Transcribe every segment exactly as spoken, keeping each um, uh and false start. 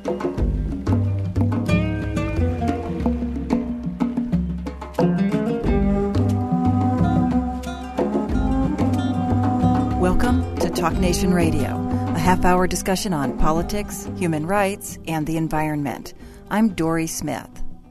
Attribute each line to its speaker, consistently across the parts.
Speaker 1: Welcome to Talk Nation Radio, a half-hour discussion on politics, human rights, and the environment. I'm Dory Smith.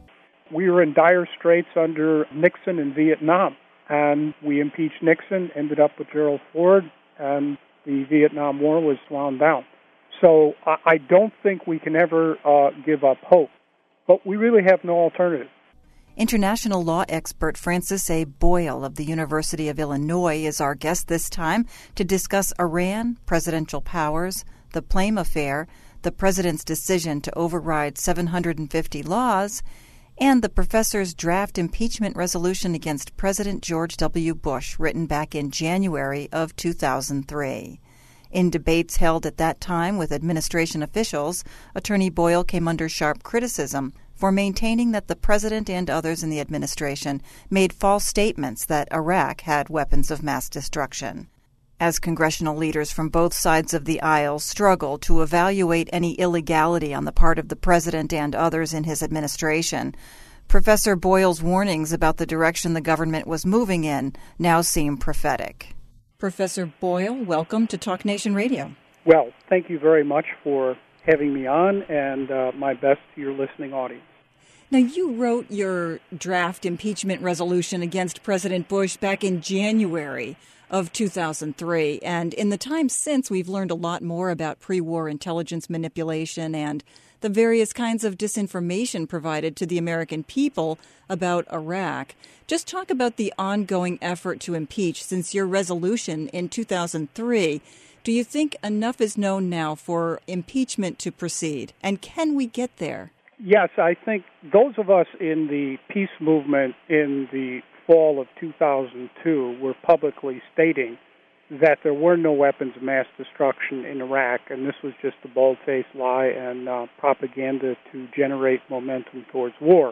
Speaker 2: We were in dire straits under Nixon in Vietnam, and we impeached Nixon, ended up with Gerald Ford, and the Vietnam War was wound down. So I don't think we can ever uh, give up hope, but we really have no alternative.
Speaker 1: International law expert Francis A. Boyle of the University of Illinois is our guest this time to discuss Iran, presidential powers, the Plame affair, the president's decision to override seven hundred fifty laws, and the professor's draft impeachment resolution against President George W. Bush, written back in January of two thousand three. In debates held at that time with administration officials, Attorney Boyle came under sharp criticism for maintaining that the president and others in the administration made false statements that Iraq had weapons of mass destruction. As congressional leaders from both sides of the aisle struggled to evaluate any illegality on the part of the president and others in his administration, Professor Boyle's warnings about the direction the government was moving in now seem prophetic. Professor Boyle, welcome to Talk Nation Radio.
Speaker 2: Well, thank you very much for having me on, and uh, my best to your listening audience.
Speaker 1: Now, you wrote your draft impeachment resolution against President Bush back in January of two thousand three, and in the time since, we've learned a lot more about pre-war intelligence manipulation and the various kinds of disinformation provided to the American people about Iraq. Just talk about the ongoing effort to impeach since your resolution in two thousand three. Do you think enough is known now for impeachment to proceed? And can we get there?
Speaker 2: Yes, I think those of us in the peace movement in the fall of two thousand two were publicly stating that there were no weapons of mass destruction in Iraq, and this was just a bold-faced lie and uh, propaganda to generate momentum towards war.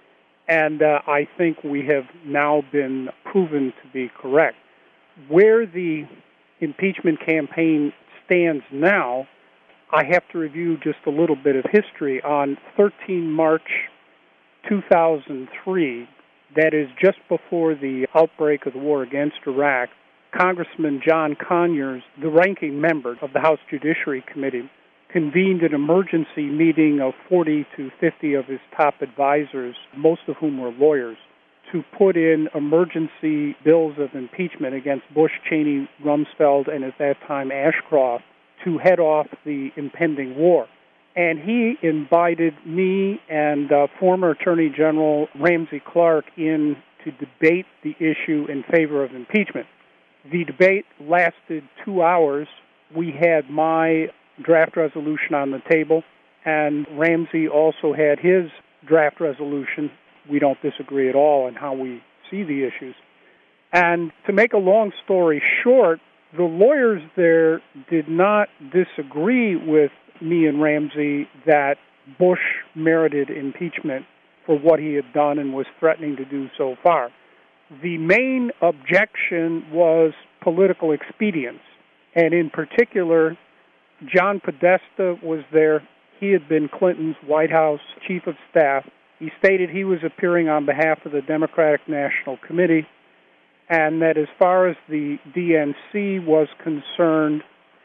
Speaker 2: And uh, I think we have now been proven to be correct. Where the impeachment campaign stands now, I have to review just a little bit of history. On the thirteenth of March two thousand three, that is just before the outbreak of the war against Iraq, Congressman John Conyers, the ranking member of the House Judiciary Committee, convened an emergency meeting of forty to fifty of his top advisors, most of whom were lawyers, to put in emergency bills of impeachment against Bush, Cheney, Rumsfeld, and at that time Ashcroft to head off the impending war. And he invited me and uh, former Attorney General Ramsey Clark in to debate the issue in favor of impeachment. The debate lasted two hours. We had my draft resolution on the table, and Ramsey also had his draft resolution. We don't disagree at all on how we see the issues. And to make a long story short, the lawyers there did not disagree with me and Ramsey that Bush merited impeachment for what he had done and was threatening to do so far. The main objection was political expedience, and in particular, John Podesta was there. He had been Clinton's White House chief of staff. He stated he was appearing on behalf of the Democratic National Committee, and that as far as the D N C was concerned,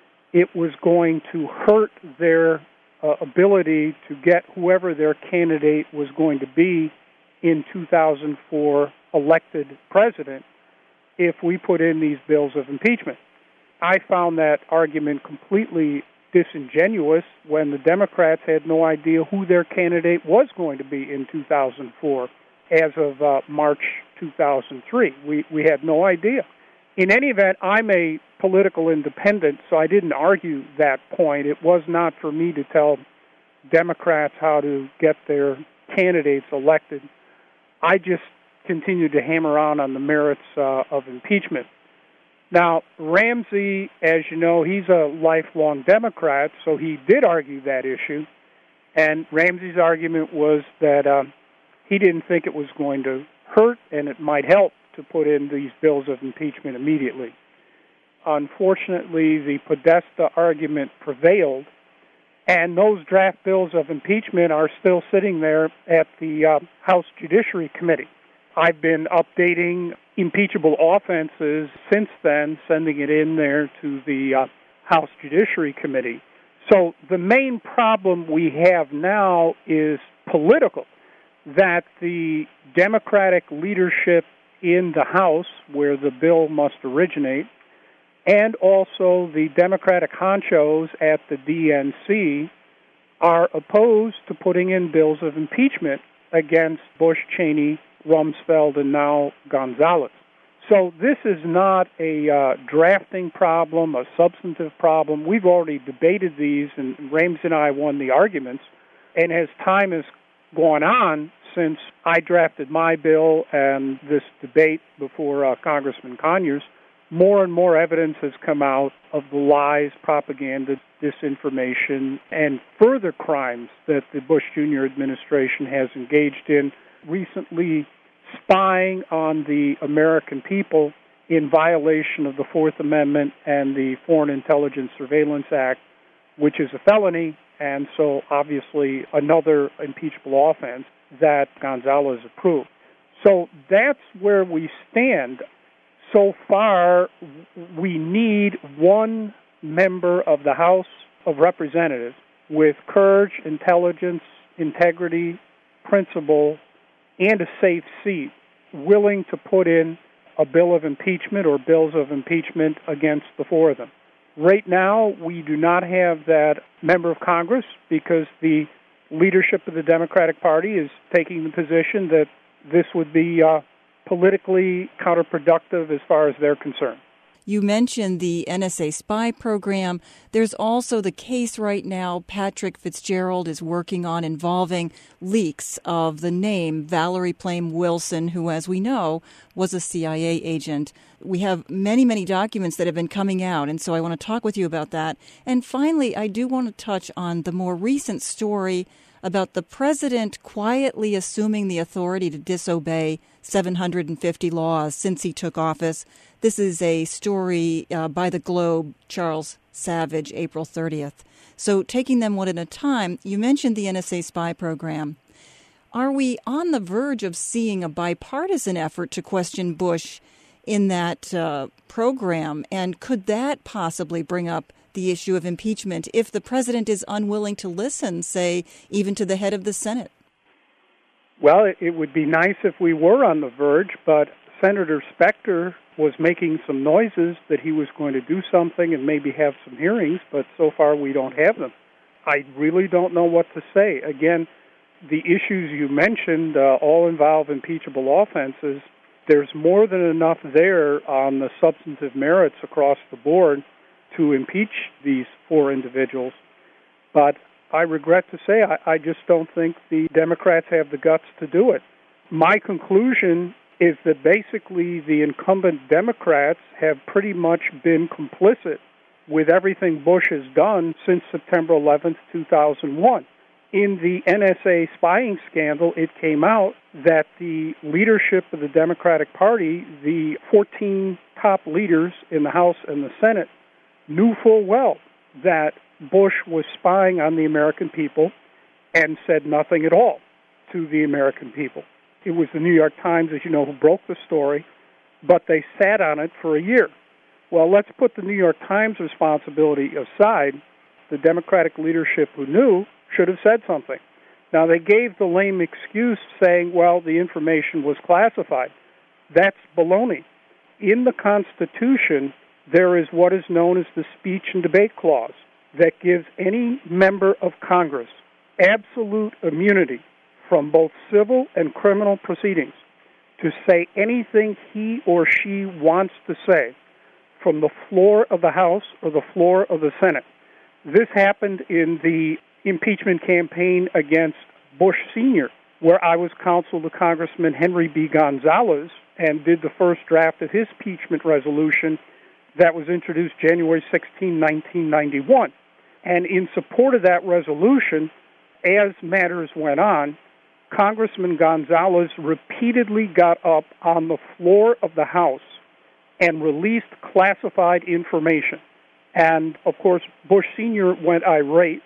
Speaker 2: it was going to hurt their uh, ability to get whoever their candidate was going to be in two thousand four elected president if we put in these bills of impeachment. I found that argument completely disingenuous when the Democrats had no idea who their candidate was going to be in two thousand four as of uh, March two thousand three. We, we had no idea. In any event, I'm a political independent, so I didn't argue that point. It was not for me to tell Democrats how to get their candidates elected. I just continued to hammer on on the merits uh, of impeachment. Now, Ramsey, as you know, he's a lifelong Democrat, so he did argue that issue. And Ramsey's argument was that uh, he didn't think it was going to hurt and it might help to put in these bills of impeachment immediately. Unfortunately, the Podesta argument prevailed, And those draft bills of impeachment are still sitting there at the uh, House Judiciary Committee. I've been updating impeachable offenses since then, sending it in there to the uh, House Judiciary Committee. So the main problem we have now is political, that the Democratic leadership in the House, where the bill must originate, and also the Democratic honchos at the D N C are opposed to putting in bills of impeachment against Bush, Cheney, Rumsfeld, and now Gonzalez. So this is not a uh, drafting problem, a substantive problem. We've already debated these, and Rames and I won the arguments. And as time has gone on, since I drafted my bill and this debate before uh, Congressman Conyers, more and more evidence has come out of the lies, propaganda, disinformation, and further crimes that the Bush Junior administration has engaged in, recently spying on the American people in violation of the Fourth Amendment and the Foreign Intelligence Surveillance Act, which is a felony, and so obviously another impeachable offense that Gonzalez approved. So that's where we stand. So far, we need one member of the House of Representatives with courage, intelligence, integrity, principle, and a safe seat, willing to put in a bill of impeachment or bills of impeachment against the four of them. Right now, we do not have that member of Congress because the leadership of the Democratic Party is taking the position that this would be uh, politically counterproductive as far as they're concerned.
Speaker 1: You mentioned the N S A spy program. There's also the case right now Patrick Fitzgerald is working on involving leaks of the name Valerie Plame Wilson, who, as we know, was a C I A agent. We have many, many documents that have been coming out, and so I want to talk with you about that. And finally, I do want to touch on the more recent story about the president quietly assuming the authority to disobey seven hundred fifty laws since he took office. This is a story uh, by the Globe, Charles Savage, April thirtieth. So taking them one at a time, you mentioned the N S A spy program. Are we on the verge of seeing a bipartisan effort to question Bush in that uh, program? And could that possibly bring up the issue of impeachment if the president is unwilling to listen, say, even to the head of the Senate?
Speaker 2: Well, it, it would be nice if we were on the verge, but Senator Specter was making some noises that he was going to do something and maybe have some hearings, but so far we don't have them. I really don't know what to say. Again, the issues you mentioned uh, all involve impeachable offenses. There's more than enough there on the substantive merits across the board to impeach these four individuals. But I regret to say I, I just don't think the Democrats have the guts to do it. My conclusion is that basically the incumbent Democrats have pretty much been complicit with everything Bush has done since September eleventh, two thousand one. In the N S A spying scandal, it came out that the leadership of the Democratic Party, the fourteen top leaders in the House and the Senate, knew full well that Bush was spying on the American people and said nothing at all to the American people. It was the New York Times, as you know, who broke the story, but they sat on it for a year. Well, let's put the New York Times responsibility aside. The Democratic leadership who knew should have said something. Now, they gave the lame excuse saying, well, the information was classified. That's baloney. In the Constitution, there is what is known as the Speech and Debate Clause that gives any member of Congress absolute immunity from both civil and criminal proceedings to say anything he or she wants to say from the floor of the House or the floor of the Senate. This happened in the impeachment campaign against Bush Senior, where I was counsel to Congressman Henry B. Gonzalez and did the first draft of his impeachment resolution that was introduced January sixteenth, nineteen ninety-one. And in support of that resolution, as matters went on, Congressman Gonzalez repeatedly got up on the floor of the House and released classified information. And, of course, Bush Senior went irate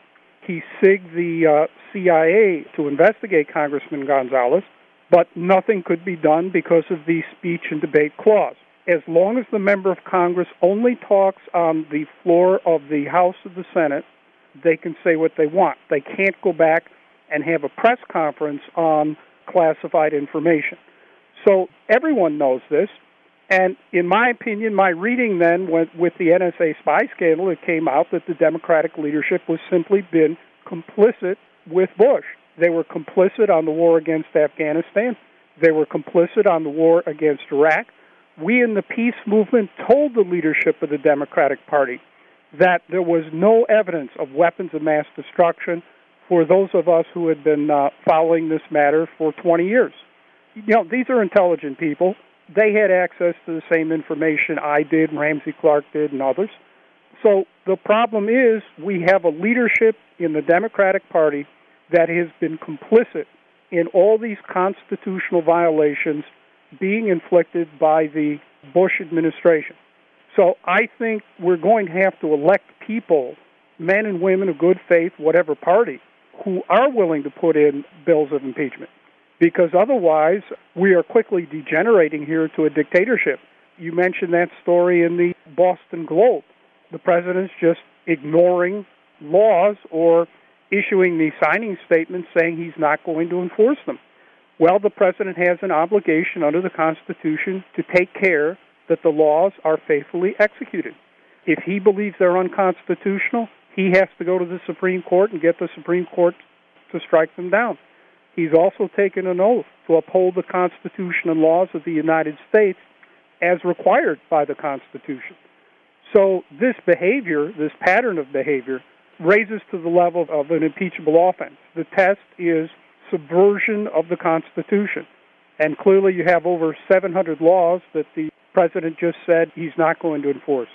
Speaker 2: He sigged the uh, C I A to investigate Congressman Gonzalez, but nothing could be done because of the speech and debate clause. As long as the member of Congress only talks on the floor of the House or the Senate, they can say what they want. They can't go back and have a press conference on classified information. So everyone knows this. And in my opinion, my reading then went with the N S A spy scandal, it came out that the Democratic leadership was simply been complicit with Bush. They were complicit on the war against Afghanistan. They were complicit on the war against Iraq. We in the peace movement told the leadership of the Democratic Party that there was no evidence of weapons of mass destruction for those of us who had been uh, following this matter for twenty years. You know, these are intelligent people. They had access to the same information I did, Ramsey Clark did, and others. So the problem is we have a leadership in the Democratic Party that has been complicit in all these constitutional violations being inflicted by the Bush administration. So I think we're going to have to elect people, men and women of good faith, whatever party, who are willing to put in bills of impeachment. Because otherwise, we are quickly degenerating here to a dictatorship. You mentioned that story in the Boston Globe. The president's just ignoring laws or issuing these signing statements saying he's not going to enforce them. Well, the president has an obligation under the Constitution to take care that the laws are faithfully executed. If he believes they're unconstitutional, he has to go to the Supreme Court and get the Supreme Court to strike them down. He's also taken an oath to uphold the Constitution and laws of the United States as required by the Constitution. So this behavior, this pattern of behavior, raises to the level of an impeachable offense. The test is subversion of the Constitution. And clearly you have over seven hundred laws that the president just said he's not going to enforce.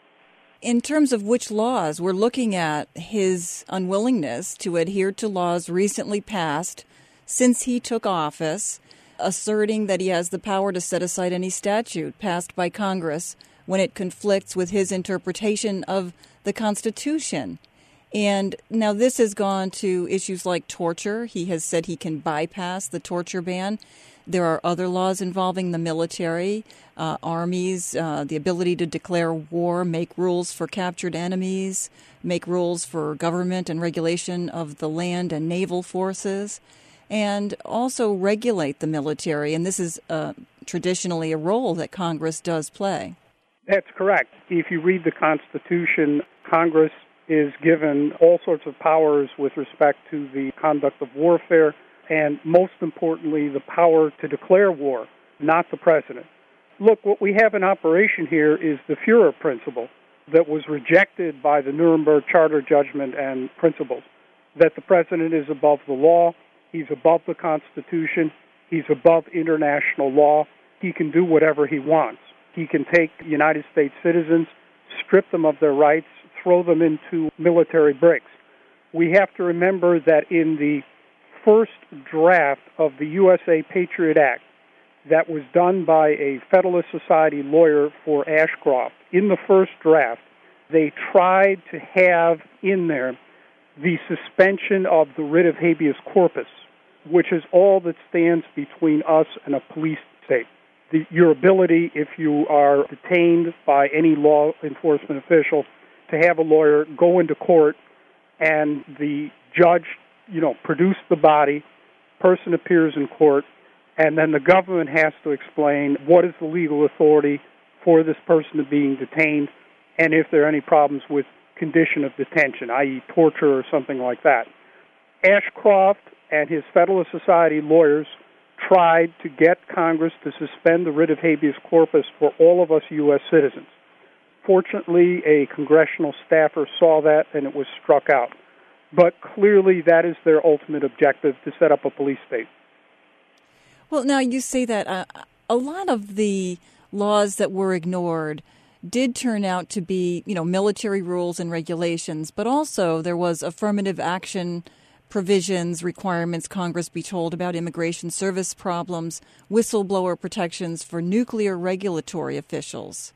Speaker 1: In terms of which laws, we're looking at his unwillingness to adhere to laws recently passed since he took office, asserting that he has the power to set aside any statute passed by Congress when it conflicts with his interpretation of the Constitution. And now this has gone to issues like torture. He has said he can bypass the torture ban. There are other laws involving the military, uh, armies, uh, the ability to declare war, make rules for captured enemies, make rules for government and regulation of the land and naval forces, and also regulate the military. And this is uh, traditionally a role that Congress does play.
Speaker 2: That's correct. If you read the Constitution, Congress is given all sorts of powers with respect to the conduct of warfare, and most importantly, the power to declare war, not the president. Look, what we have in operation here is the Führer principle that was rejected by the Nuremberg Charter judgment and principles, that the president is above the law, he's above the Constitution, he's above international law, he can do whatever he wants. He can take United States citizens, strip them of their rights, throw them into military bricks. We have to remember that in the first draft of the U S A Patriot Act that was done by a Federalist Society lawyer for Ashcroft, in the first draft, they tried to have in there the suspension of the writ of habeas corpus, which is all that stands between us and a police state. The, your ability, if you are detained by any law enforcement official, to have a lawyer go into court and the judge, you know, produce the body, person appears in court, and then the government has to explain what is the legal authority for this person being detained and if there are any problems with condition of detention, that is torture or something like that. Ashcroft and his Federalist Society lawyers tried to get Congress to suspend the writ of habeas corpus for all of us U S citizens. Fortunately, a congressional staffer saw that and it was struck out. But clearly that is their ultimate objective, to set up a police state.
Speaker 1: Well, now you say that uh, a lot of the laws that were ignored did turn out to be, you know, military rules and regulations, but also there was affirmative action provisions, requirements Congress be told about immigration service problems, whistleblower protections for nuclear regulatory officials.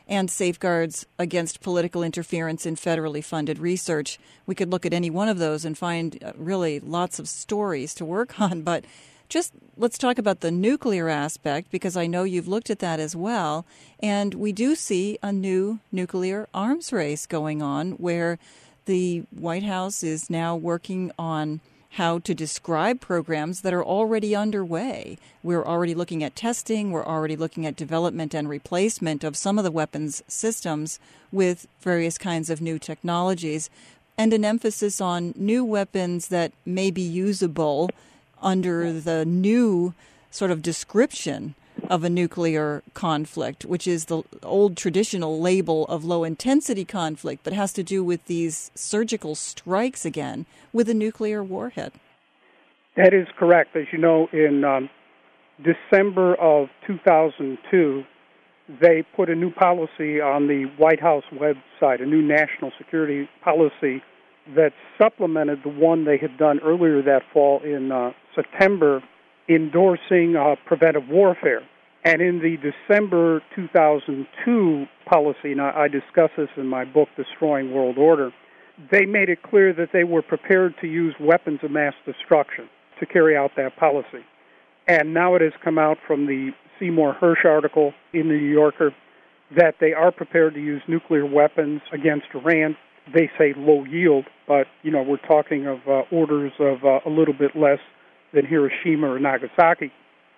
Speaker 1: and safeguards against political interference in federally funded research. We could look at any one of those and find uh, really lots of stories to work on, but just let's talk about the nuclear aspect, because I know you've looked at that as well. And we do see a new nuclear arms race going on where the White House is now working on how to describe programs that are already underway. We're already looking at testing. We're already looking at development and replacement of some of the weapons systems with various kinds of new technologies, and an emphasis on new weapons that may be usable under the new sort of description of a nuclear conflict, which is the old traditional label of low-intensity conflict, but has to do with these surgical strikes again with a nuclear warhead.
Speaker 2: That is correct. As you know, in um, December of two thousand two, they put a new policy on the White House website, a new national security policy that supplemented the one they had done earlier that fall in uh, September, endorsing uh, preventive warfare. And in the December two thousand two policy, and I, I discuss this in my book, Destroying World Order, they made it clear that they were prepared to use weapons of mass destruction to carry out that policy. And now it has come out from the Seymour Hersh article in the New Yorker that they are prepared to use nuclear weapons against Iran. They say low yield, but, you know, we're talking of uh, orders of uh, a little bit less than Hiroshima or Nagasaki.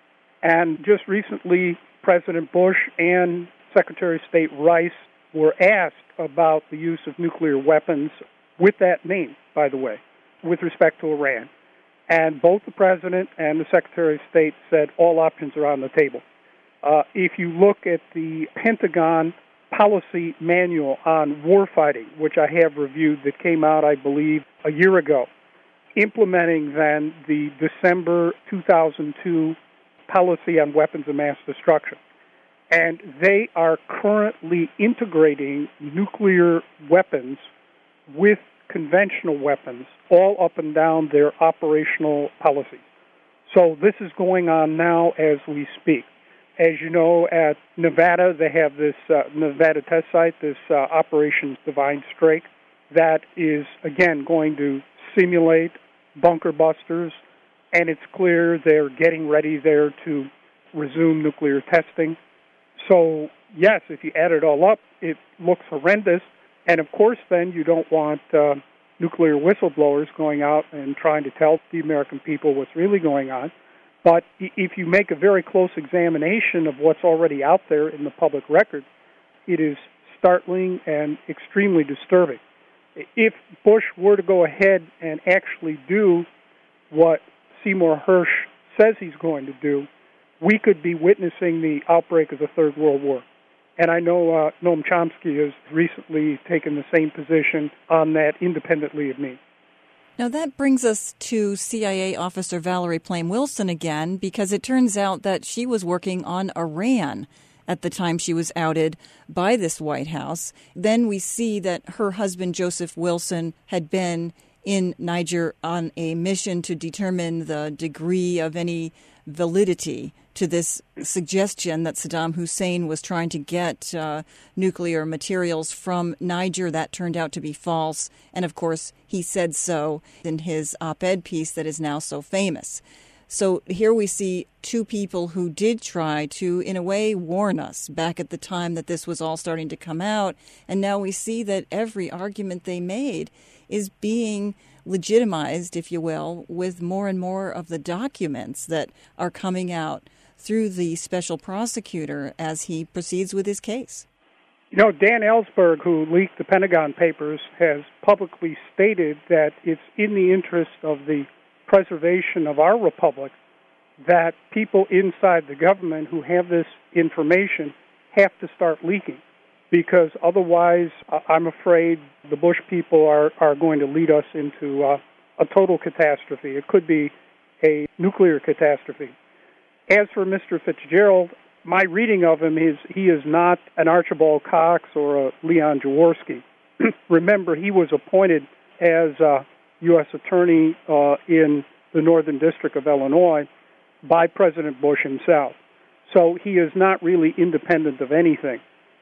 Speaker 2: And just recently, President Bush and Secretary of State Rice were asked about the use of nuclear weapons with that name, by the way, with respect to Iran. And both the President and the Secretary of State said all options are on the table. Uh, if you look at the Pentagon policy manual on warfighting, which I have reviewed, that came out, I believe, a year ago, implementing then the December two thousand two policy on weapons of mass destruction. And they are currently integrating nuclear weapons with conventional weapons all up and down their operational policies. So this is going on now as we speak. As you know, at Nevada, they have this uh, Nevada test site, this uh, Operation Divine Strike, that is, again, going to simulate bunker busters, and it's clear they're getting ready there to resume nuclear testing. So, yes, if you add it all up, it looks horrendous. And, of course, then you don't want uh, nuclear whistleblowers going out and trying to tell the American people what's really going on. But if you make a very close examination of what's already out there in the public record, it is startling and extremely disturbing. If Bush were to go ahead and actually do what Seymour Hersh says he's going to do, we could be witnessing the outbreak of the Third World War. And I know uh, Noam Chomsky has recently taken the same position on that independently of me.
Speaker 1: Now, that brings us to C I A officer Valerie Plame Wilson again, because it turns out that she was working on Iran at the time she was outed by this White House. Then we see that her husband, Joseph Wilson, had been in Niger on a mission to determine the degree of any validity to this suggestion that Saddam Hussein was trying to get uh, nuclear materials from Niger. That turned out to be false. And, of course, he said so in his op-ed piece that is now so famous. So here we see two people who did try to, in a way, warn us back at the time that this was all starting to come out. And now we see that every argument they made is being legitimized, if you will, with more and more of the documents that are coming out through the special prosecutor as he proceeds with his case.
Speaker 2: You know, Dan Ellsberg, who leaked the Pentagon Papers, has publicly stated that it's in the interest of the preservation of our republic that people inside the government who have this information have to start leaking, because otherwise I'm afraid the Bush people are, are going to lead us into uh, a total catastrophe. It could be a nuclear catastrophe. As for Mister Fitzgerald, my reading of him is he is not an Archibald Cox or a Leon Jaworski. Remember, he was appointed as uh, U S Attorney uh, in the Northern District of Illinois by President Bush himself. So he is not really independent of anything.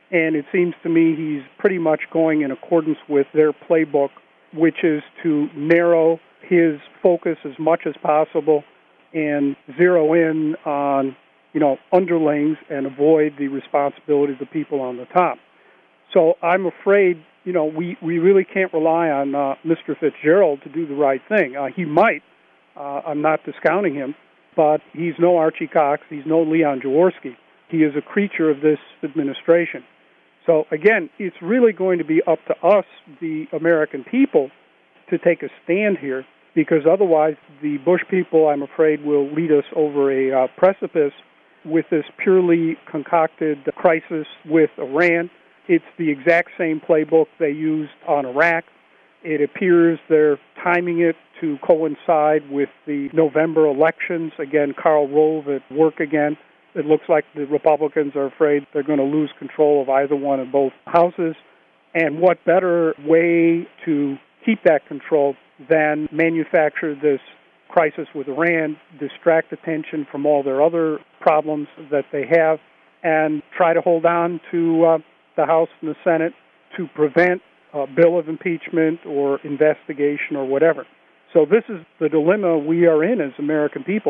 Speaker 2: And it seems to me he's pretty much going in accordance with their playbook, which is to narrow his focus as much as possible and zero in on, you know, underlings and avoid the responsibility of the people on the top. So I'm afraid, you know, we, we really can't rely on uh, Mister Fitzgerald to do the right thing. Uh, he might. Uh, I'm not discounting him, but he's no Archie Cox. He's no Leon Jaworski. He is a creature of this administration. So, again, it's really going to be up to us, the American people, to take a stand here, because otherwise the Bush people, I'm afraid, will lead us over a uh, precipice with this purely concocted crisis with Iran. It's the exact same playbook they used on Iraq. It appears they're timing it to coincide with the November elections. Again, Karl Rove at work again. It looks like the Republicans are afraid they're going to lose control of either one of both houses. And what better way to keep that control than manufacture this crisis with Iran, distract attention from all their other problems that they have, and try to hold on to uh, the House and the Senate to prevent a bill of impeachment or investigation or whatever. So this is the dilemma we are in as American people.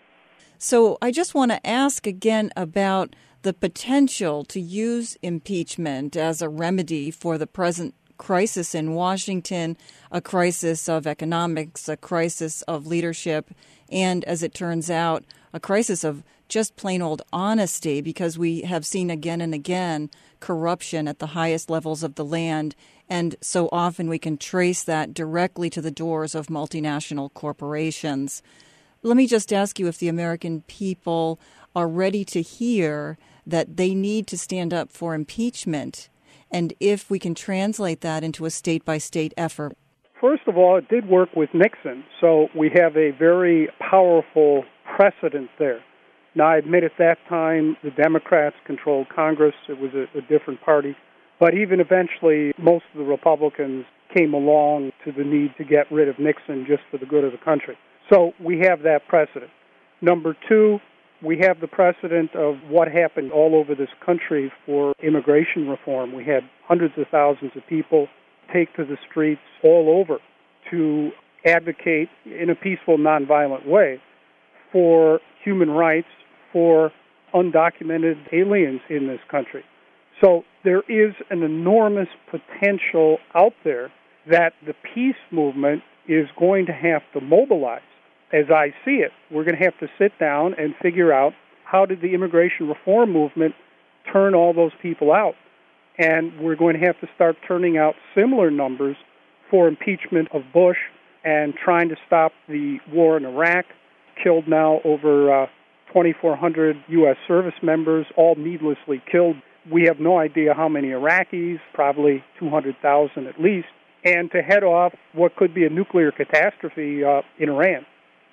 Speaker 1: So I just want to ask again about the potential to use impeachment as a remedy for the present crisis in Washington, a crisis of economics, a crisis of leadership, and, as it turns out, a crisis of just plain old honesty, because we have seen again and again corruption at the highest levels of the land, and so often we can trace that directly to the doors of multinational corporations. Let me just ask you if the American people are ready to hear that they need to stand up for impeachment, and if we can translate that into a state-by-state effort.
Speaker 2: First of all, it did work with Nixon, so we have a very powerful precedent there. Now, I admit at that time the Democrats controlled Congress. It was a, a different party. But even eventually, most of the Republicans came along to the need to get rid of Nixon just for the good of the country. So we have that precedent. Number two, we have the precedent of what happened all over this country for immigration reform. We had hundreds of thousands of people take to the streets all over to advocate in a peaceful, nonviolent way for human rights for undocumented aliens in this country. So there is an enormous potential out there that the peace movement is going to have to mobilize. As I see it, we're going to have to sit down and figure out how did the immigration reform movement turn all those people out. And we're going to have to start turning out similar numbers for impeachment of Bush and trying to stop the war in Iraq. Killed now over uh, twenty-four hundred U S service members, all needlessly killed. We have no idea how many Iraqis, probably two hundred thousand at least, and to head off what could be a nuclear catastrophe uh, in Iran.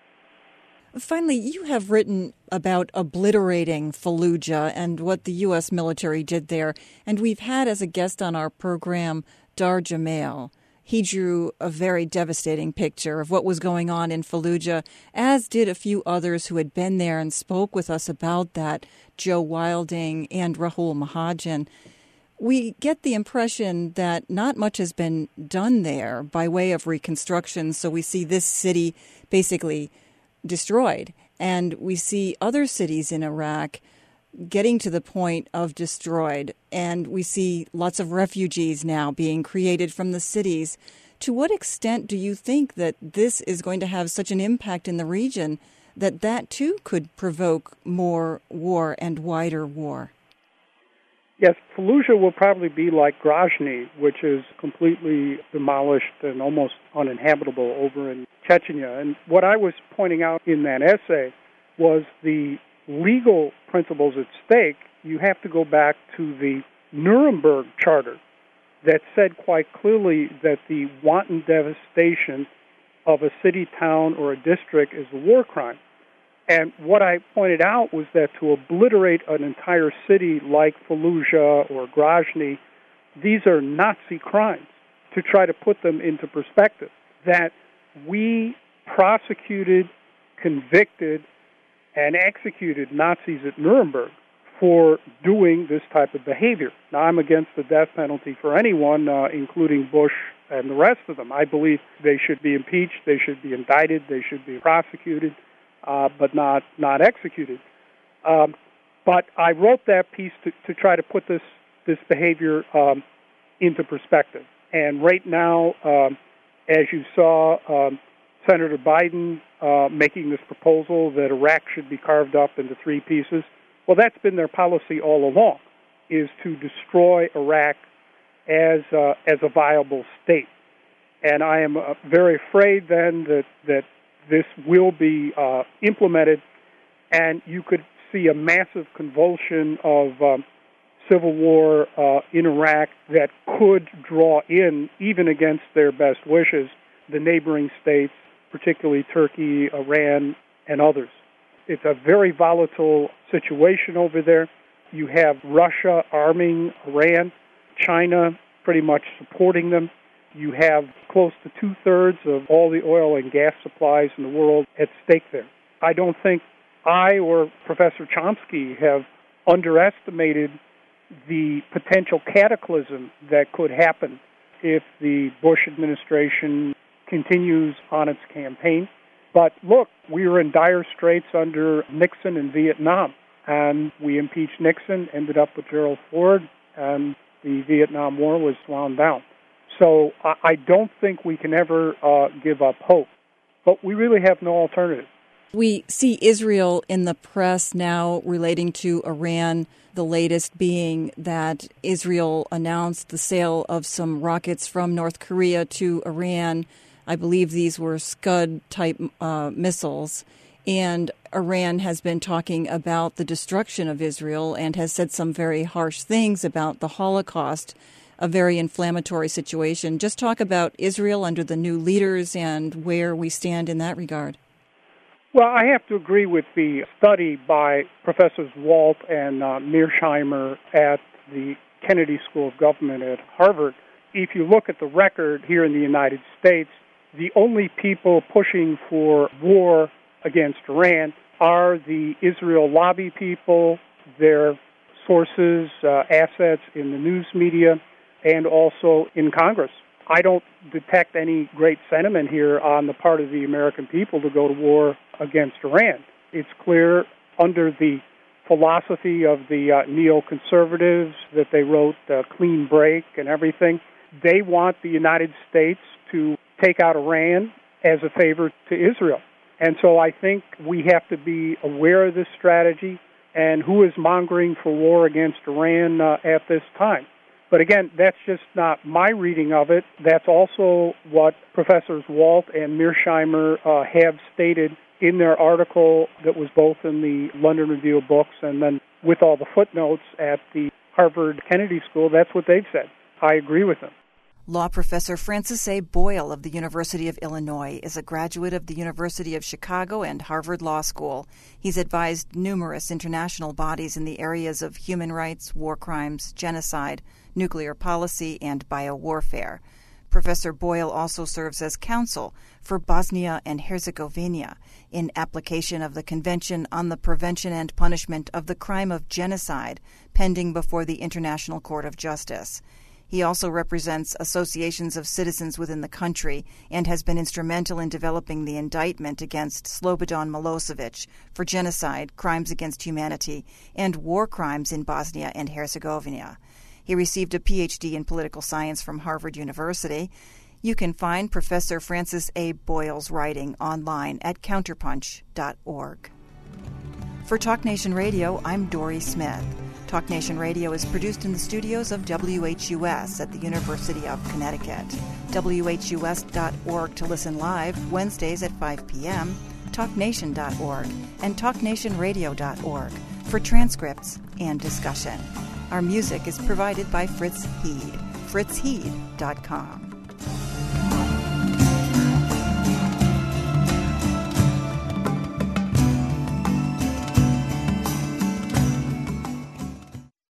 Speaker 1: Finally, you have written about obliterating Fallujah and what the U S military did there. And we've had as a guest on our program Dar Jamail. He drew a very devastating picture of what was going on in Fallujah, as did a few others who had been there and spoke with us about that, Joe Wilding and Rahul Mahajan. We get the impression that not much has been done there by way of reconstruction, so we see this city basically destroyed. And we see other cities in Iraq getting to the point of destroyed. And we see lots of refugees now being created from the cities. To what extent do you think that this is going to have such an impact in the region that that too could provoke more war and wider war?
Speaker 2: Yes, Fallujah will probably be like Grozny, which is completely demolished and almost uninhabitable over in Chechnya. And what I was pointing out in that essay was the legal principles at stake. You have to go back to the Nuremberg Charter that said quite clearly that the wanton devastation of a city, town, or a district is a war crime. And what I pointed out was that to obliterate an entire city like Fallujah or Grozny, these are Nazi crimes. To try to put them into perspective, that we prosecuted, convicted, and executed Nazis at Nuremberg for doing this type of behavior. Now, I'm against the death penalty for anyone, uh, including Bush and the rest of them. I believe they should be impeached, they should be indicted, they should be prosecuted, uh, but not, not executed. Um, but I wrote that piece to, to try to put this, this behavior um, into perspective. And right now, um, as you saw, um, Senator Biden uh, making this proposal that Iraq should be carved up into three pieces. Well, that's been their policy all along, is to destroy Iraq as uh, as a viable state. And I am uh, very afraid then that, that this will be uh, implemented, and you could see a massive convulsion of um, civil war uh, in Iraq that could draw in, even against their best wishes, the neighboring states, particularly Turkey, Iran, and others. It's a very volatile situation over there. You have Russia arming Iran, China pretty much supporting them. You have close to two-thirds of all the oil and gas supplies in the world at stake there. I don't think I or Professor Chomsky have underestimated the potential cataclysm that could happen if the Bush administration continues on its campaign. But look, we were in dire straits under Nixon in Vietnam, and we impeached Nixon, ended up with Gerald Ford, and the Vietnam War was wound down. So I don't think we can ever uh, give up hope, but we really have no alternative.
Speaker 1: We see Israel in the press now relating to Iran, the latest being that Israel announced the sale of some rockets from North Korea to Iran. I believe these were Scud-type uh, missiles. And Iran has been talking about the destruction of Israel and has said some very harsh things about the Holocaust, a very inflammatory situation. Just talk about Israel under the new leaders and where we stand in that regard.
Speaker 2: Well, I have to agree with the study by Professors Walt and uh, Mearsheimer at the Kennedy School of Government at Harvard. If you look at the record here in the United States, the only people pushing for war against Iran are the Israel lobby people, their sources, uh, assets in the news media, and also in Congress. I don't detect any great sentiment here on the part of the American people to go to war against Iran. It's clear under the philosophy of the uh, neoconservatives that they wrote uh, Clean Break and everything. They want the United States to take out Iran as a favor to Israel. And so I think we have to be aware of this strategy and who is mongering for war against Iran uh, at this time. But again, that's just not my reading of it. That's also what Professors Walt and Mearsheimer uh, have stated in their article that was both in the London Review of Books and then with all the footnotes at the Harvard Kennedy School. That's what they've said. I agree with them.
Speaker 1: Law professor Francis A. Boyle of the University of Illinois is a graduate of the University of Chicago and Harvard Law School. He's advised numerous international bodies in the areas of human rights, war crimes, genocide, nuclear policy, and biowarfare. Professor Boyle also serves as counsel for Bosnia and Herzegovina in application of the Convention on the Prevention and Punishment of the Crime of Genocide, pending before the International Court of Justice. He also represents associations of citizens within the country and has been instrumental in developing the indictment against Slobodan Milosevic for genocide, crimes against humanity, and war crimes in Bosnia and Herzegovina. He received a P H D in political science from Harvard University. You can find Professor Francis A. Boyle's writing online at counterpunch dot org. For Talk Nation Radio, I'm Dory Smith. Talk Nation Radio is produced in the studios of W H U S at the University of Connecticut. W H U S dot org to listen live Wednesdays at five p.m., talk nation dot org, and talk nation radio dot org for transcripts and discussion. Our music is provided by Fritz Heed, fritz heed dot com.